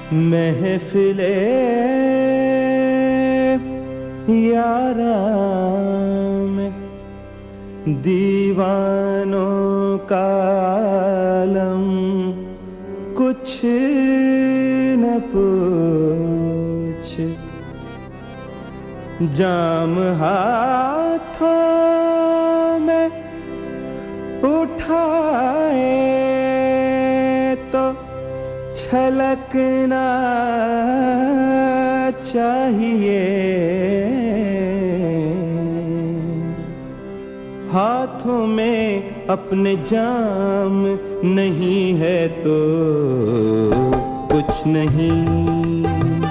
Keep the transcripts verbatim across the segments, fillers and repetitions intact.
महफिले यारा में दीवानों का आलम कुछ न पूछ, जाम हाथों में उठाए तो छलकना चाहिए, हाथों में अपने जाम नहीं है तो कुछ नहीं,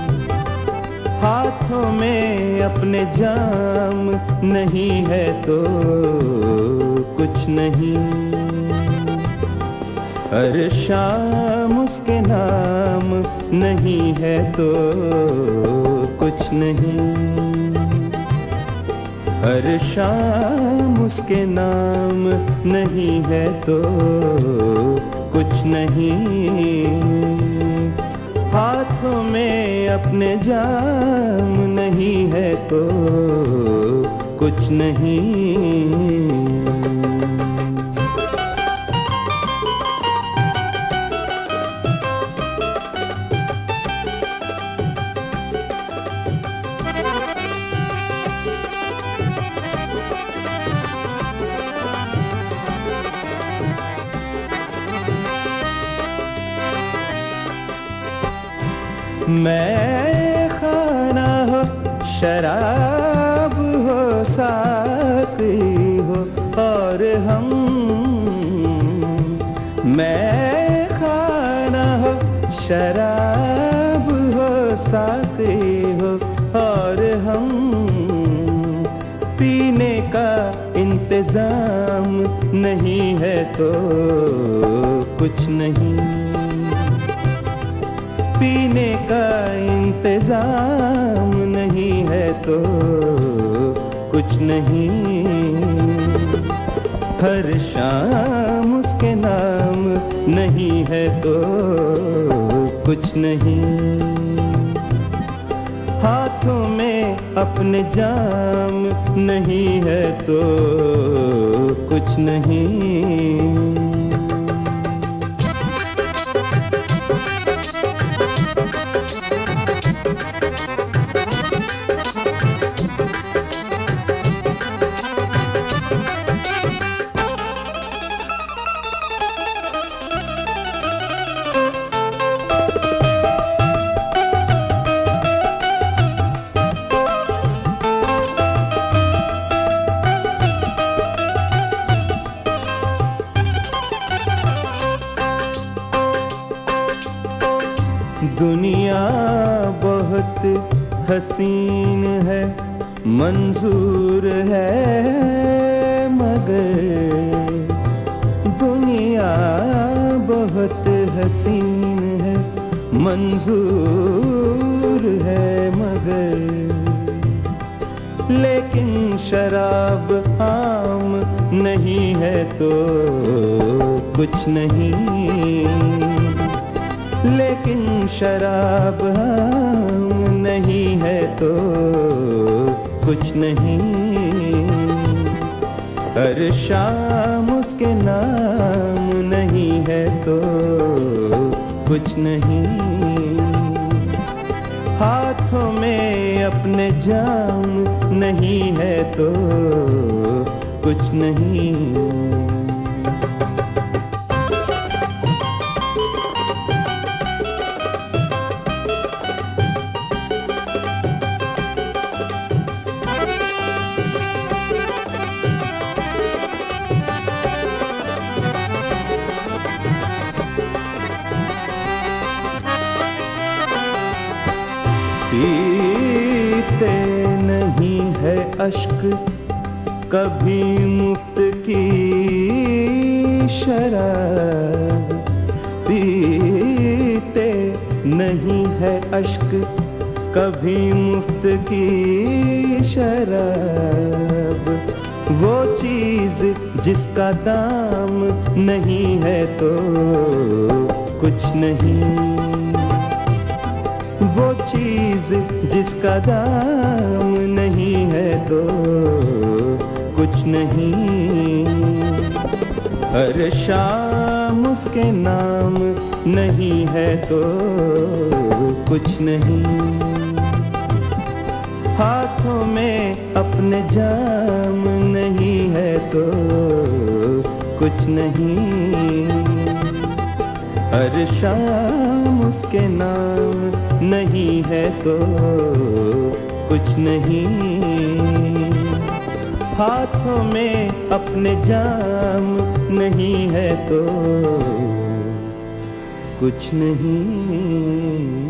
हाथों में अपने जाम नहीं है तो कुछ नहीं, हर शाम उसके नाम नहीं है तो कुछ नहीं, हर शाम उसके नाम नहीं है तो कुछ नहीं, हाथों में अपने जाम नहीं है तो कुछ नहीं। मैं खाना हो, शराब हो, साथी हो और हम, मैं खाना हो, शराब हो, साथी हो और हम, पीने का इंतजाम नहीं है तो कुछ नहीं, पीने का इंतजाम नहीं है तो कुछ नहीं, हर शाम उसके नाम नहीं है तो कुछ नहीं, हाथों में अपने जाम नहीं है तो कुछ नहीं। दुनिया बहुत हसीन है, मंजूर है मगर, दुनिया बहुत हसीन है, मंजूर है मगर, लेकिन शराब आम नहीं है तो कुछ नहीं, लेकिन शराब हम नहीं है तो कुछ नहीं, हर शाम उसके नाम नहीं है तो कुछ नहीं, हाथों में अपने जाम नहीं है तो कुछ नहीं। पीते नहीं है अश्क कभी मुफ्त की शराब, पीते नहीं है अश्क कभी मुफ्त की शराब, वो चीज जिसका दाम नहीं है तो कुछ नहीं, चीज जिसका दाम नहीं है तो कुछ नहीं। हर शाम उसके नाम नहीं है तो कुछ नहीं। हाथों में अपने जाम नहीं है तो कुछ नहीं। हर शाम उसके नाम नहीं है तो कुछ नहीं। हाथों में अपने जाम नहीं है तो कुछ नहीं।